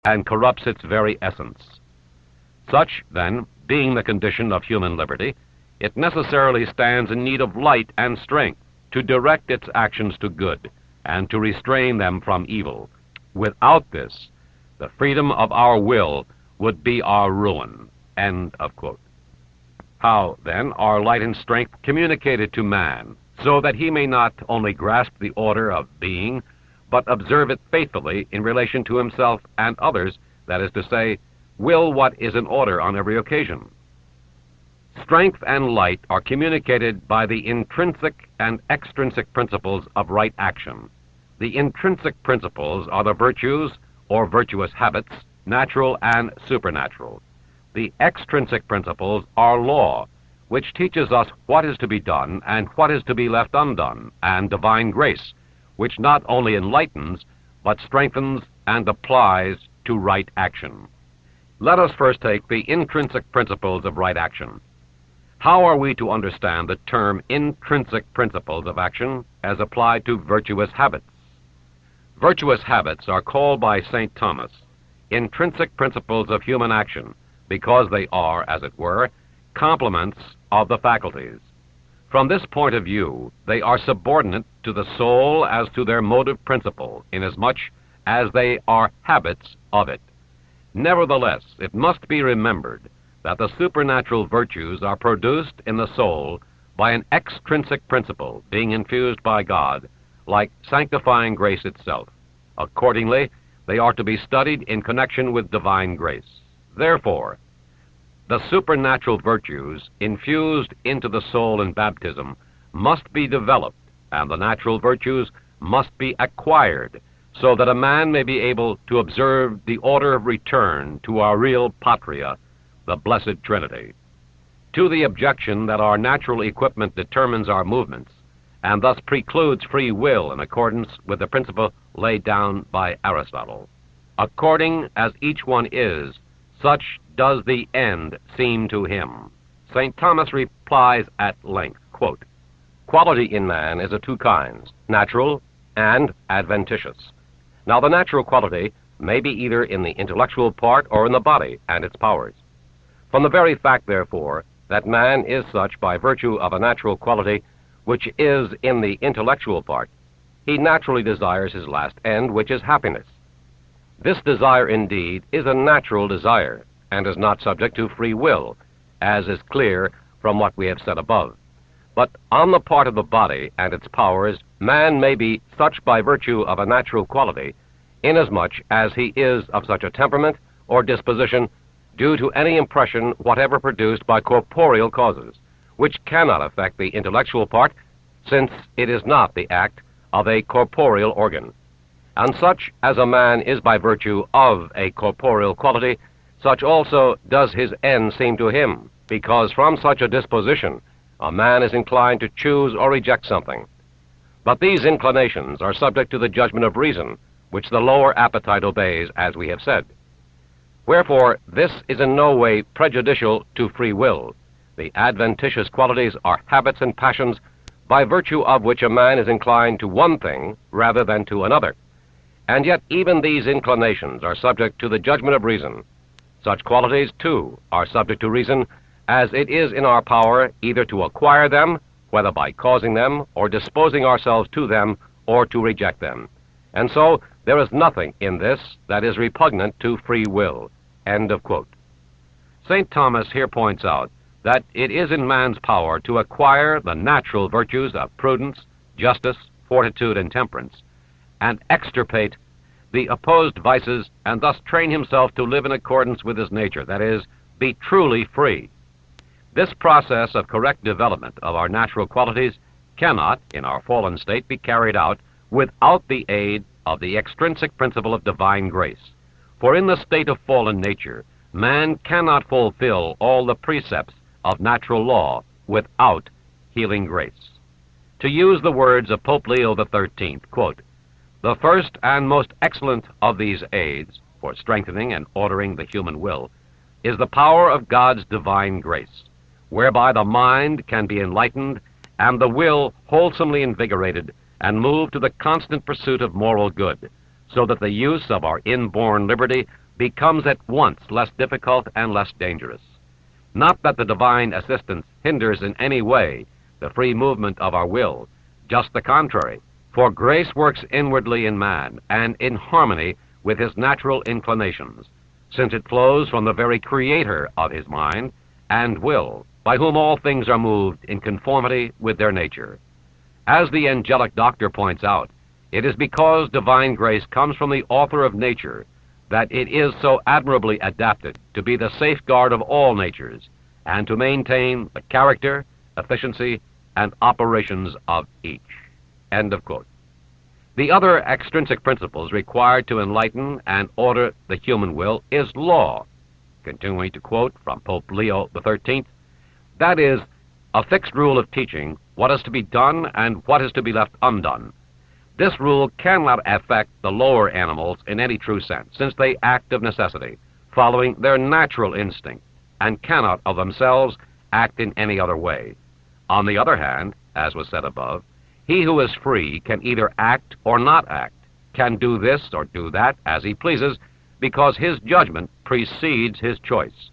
and corrupts its very essence. Such, then, being the condition of human liberty, it necessarily stands in need of light and strength to direct its actions to good and to restrain them from evil. Without this, the freedom of our will would be our ruin. End of quote. How, then, are light and strength communicated to man, so that he may not only grasp the order of being, but observe it faithfully in relation to himself and others, that is to say, will what is in order on every occasion? Strength and light are communicated by the intrinsic and extrinsic principles of right action. The intrinsic principles are the virtues, or virtuous habits, natural and supernatural. The extrinsic principles are law, which teaches us what is to be done and what is to be left undone, and divine grace, which not only enlightens, but strengthens and applies to right action. Let us first take the intrinsic principles of right action. How are we to understand the term intrinsic principles of action as applied to virtuous habits? Virtuous habits are called by St. Thomas intrinsic principles of human action because they are, as it were, complements of the faculties. From this point of view, they are subordinate to the soul as to their motive principle, inasmuch as they are habits of it. Nevertheless, it must be remembered that the supernatural virtues are produced in the soul by an extrinsic principle being infused by God, like sanctifying grace itself. Accordingly, they are to be studied in connection with divine grace. Therefore, the supernatural virtues infused into the soul in baptism must be developed, and the natural virtues must be acquired, so that a man may be able to observe the order of return to our real patria, the Blessed Trinity. To the objection that our natural equipment determines our movements, and thus precludes free will in accordance with the principle laid down by Aristotle. According as each one is, such does the end seem to him. St. Thomas replies at length, quote, "Quality in man is of two kinds, natural and adventitious. Now the natural quality may be either in the intellectual part or in the body and its powers. From the very fact, therefore, that man is such by virtue of a natural quality which is in the intellectual part, he naturally desires his last end, which is happiness. This desire, indeed, is a natural desire, and is not subject to free will, as is clear from what we have said above. But on the part of the body and its powers, man may be such by virtue of a natural quality, inasmuch as he is of such a temperament or disposition due to any impression whatever produced by corporeal causes, which cannot affect the intellectual part, since it is not the act of a corporeal organ. And such as a man is by virtue of a corporeal quality, such also does his end seem to him, because from such a disposition a man is inclined to choose or reject something. But these inclinations are subject to the judgment of reason, which the lower appetite obeys, as we have said. Wherefore, this is in no way prejudicial to free will. The adventitious qualities are habits and passions by virtue of which a man is inclined to one thing rather than to another. And yet even these inclinations are subject to the judgment of reason. Such qualities, too, are subject to reason, as it is in our power either to acquire them, whether by causing them, or disposing ourselves to them, or to reject them. And so there is nothing in this that is repugnant to free will." End of quote. St. Thomas here points out that it is in man's power to acquire the natural virtues of prudence, justice, fortitude, and temperance, and extirpate the opposed vices, and thus train himself to live in accordance with his nature, that is, be truly free. This process of correct development of our natural qualities cannot, in our fallen state, be carried out without the aid of the extrinsic principle of divine grace. For in the state of fallen nature, man cannot fulfill all the precepts of natural law without healing grace. To use the words of Pope Leo XIII, quote, "The first and most excellent of these aids for strengthening and ordering the human will is the power of God's divine grace, whereby the mind can be enlightened and the will wholesomely invigorated and moved to the constant pursuit of moral good, so that the use of our inborn liberty becomes at once less difficult and less dangerous. Not that the divine assistance hinders in any way the free movement of our will, just the contrary, for grace works inwardly in man and in harmony with his natural inclinations, since it flows from the very creator of his mind and will, by whom all things are moved in conformity with their nature. As the angelic doctor points out, it is because divine grace comes from the author of nature that it is so admirably adapted to be the safeguard of all natures and to maintain the character, efficiency, and operations of each. End of quote. The other extrinsic principles required to enlighten and order the human will is law. Continuing to quote from Pope Leo XIII, that is, a fixed rule of teaching what is to be done and what is to be left undone. This rule cannot affect the lower animals in any true sense, since they act of necessity, following their natural instinct, and cannot of themselves act in any other way. On the other hand, as was said above, he who is free can either act or not act, can do this or do that as he pleases, because his judgment precedes his choice.